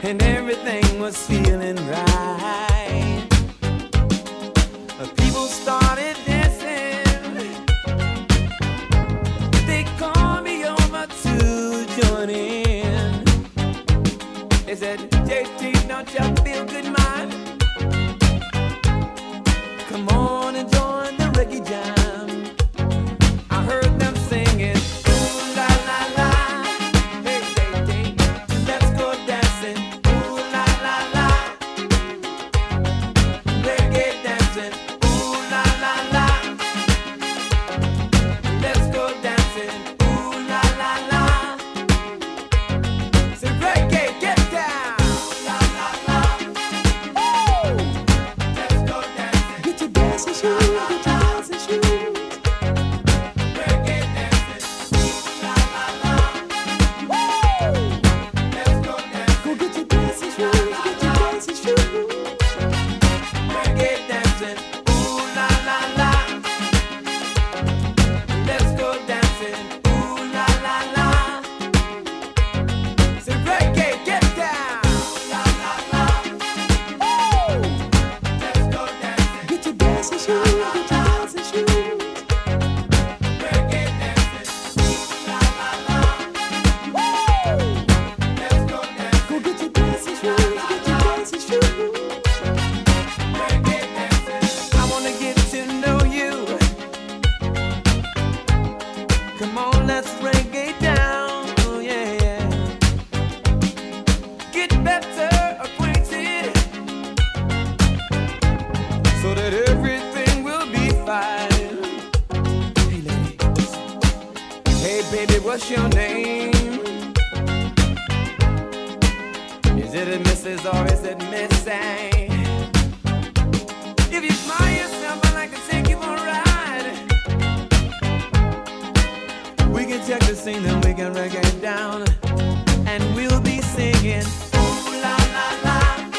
and everything was feeling right. People started dancing. They called me over to join in. They said, JT, don't you feel good, man? Come on and join the reggae jam. I heard them singing, ooh la la la, hey hey hey, let's go dancing, ooh la la la, reggae dancing, ooh la la la, let's go dancing, ooh la la la. Say reggae, get down, la la la, woo. Let's go dancing, get your dancing shoes, get your dancing shoes. Come on, let's reggae down, oh yeah, yeah. Get better acquainted, so that everything will be fine. Hey ladies, hey baby, what's your name? Is it a Mrs. or is it Miss A? If you smile yourself, I'd like to take you for a ride. We can check the scene, then we can reggae down, and we'll be singing, ooh la la la.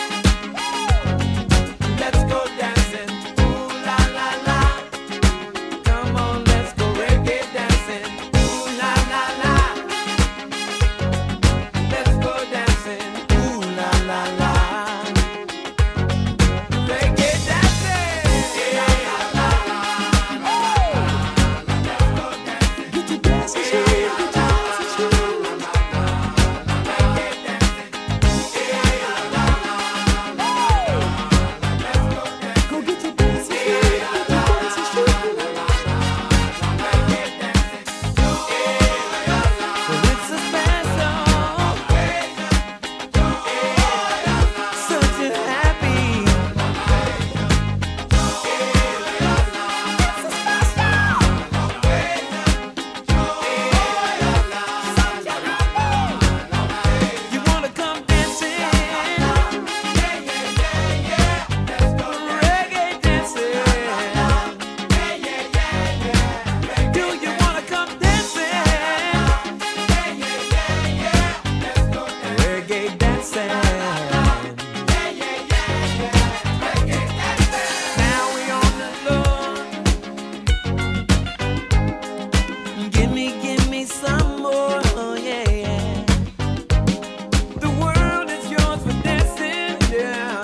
Let's go dancing, ooh la la la. Come on, let's go reggae dancing, ooh la la la. Let's go dancing, ooh la la la. Reggae dancing, yeah la la la. Get your dancing shoes, get your dancing shoes. Go get your dancing shoes, get your dancing shoes. Well, it's a special, such a happy. It's a special. You wanna come dancing? Reggae dancing. Do you wanna come dancing? Reggae dancing. Now we on the floor. Give me some more, oh yeah, yeah. The world is yours for dancing, yeah.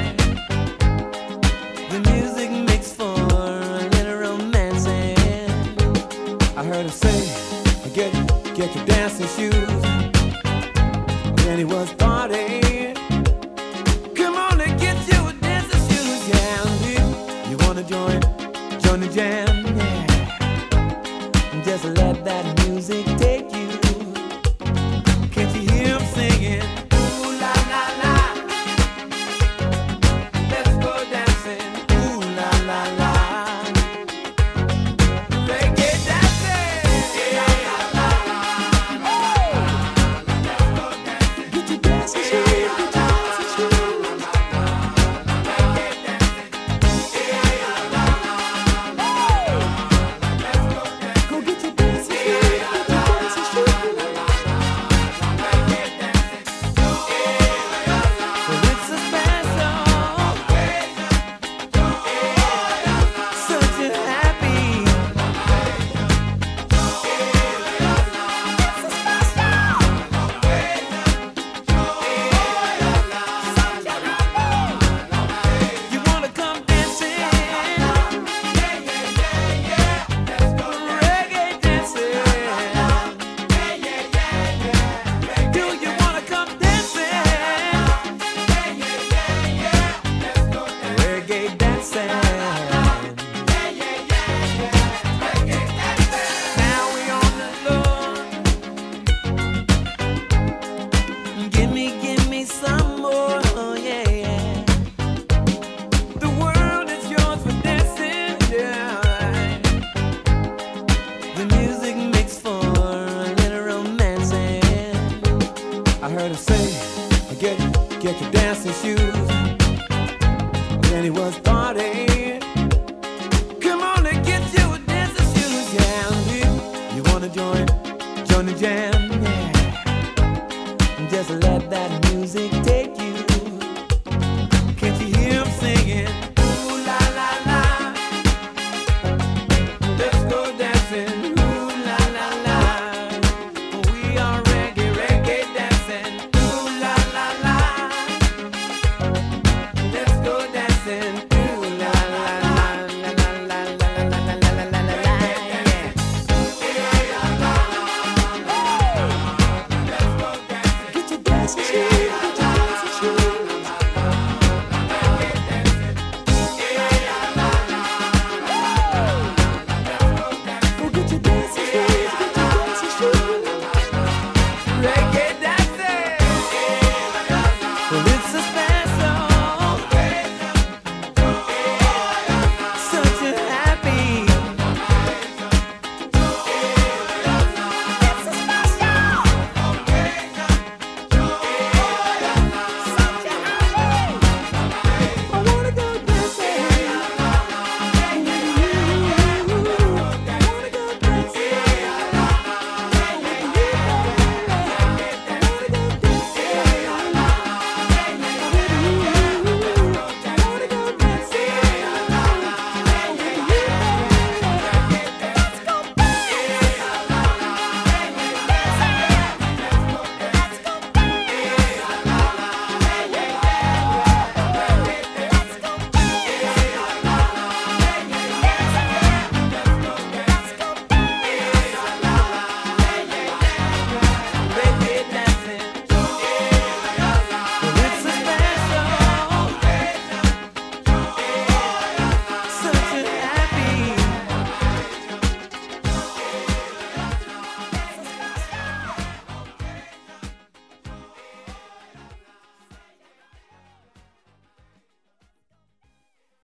The music makes for a little romancing. I heard him say, get your dancing shoes. Then he was partying. Come on and get your dancing shoes, yeah. You wanna join the jam, yeah. Just let that music take you. Can't you hear him singing? Ooh la la la. Let's go dancing. Ooh la la la. Reggae dancing. Yeah la la la. Get your dancing shoes. Get your dancing shoes. Go get your dancing shoes. Get your dancing shoes. Well, it's a special, such a happy. It's a special. get your dancing shoes. Then he was partying. Come on and get your dancing shoes, yeah. You wanna join the jam, yeah. Just let that music take you. Can't you hear him singing? Ooh la la la, let's go dancing. Ooh la la la, we are reggae dancing. Ooh la la la, let's go dancing. Ooh la la la la la la la la la la la la, yeah. Get your dancing shoes.